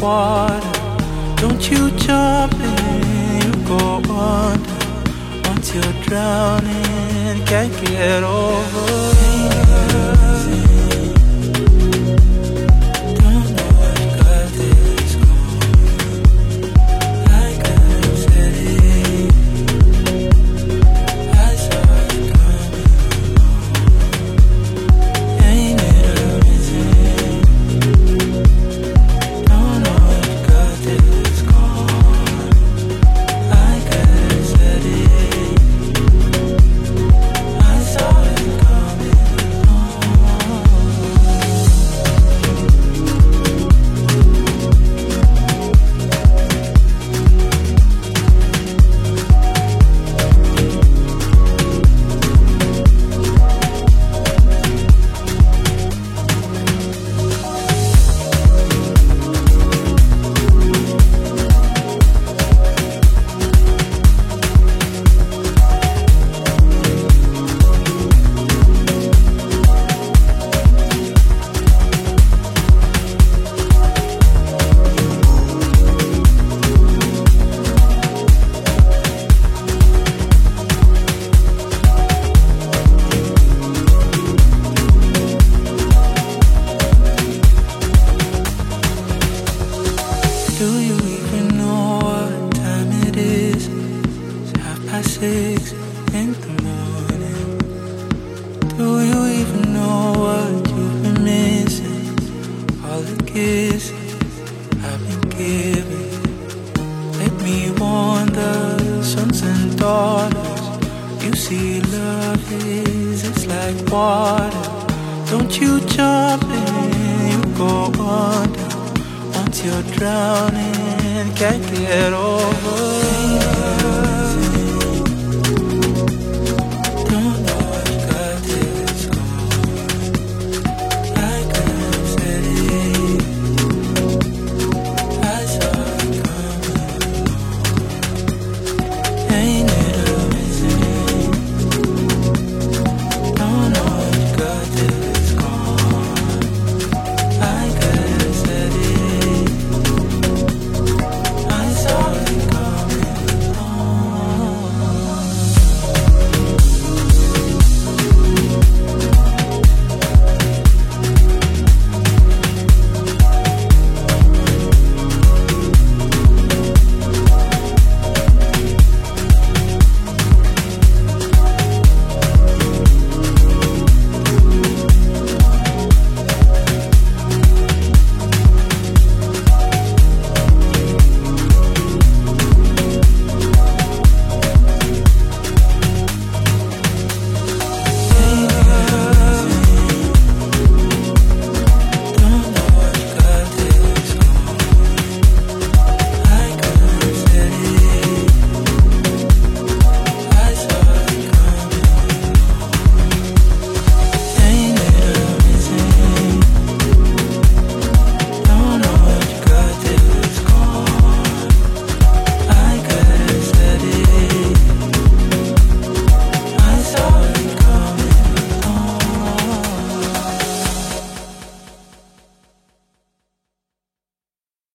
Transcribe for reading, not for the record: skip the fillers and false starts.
water. Don't you jump in, you go under. Once you're drowning, can't get over it. Don't know what got this going. Like I said it, I saw it coming. Ain't it amazing? Don't know what got this going. Like I said it, I saw it coming. Do you even know what time it is? It's 6:30 in the morning. Do you even know what you've been missing? All the kisses I've been giving. Let me wonder, sons and daughters. You see, love it's like water. Don't you jump in, you go under. Once you're drowning, can't get over it.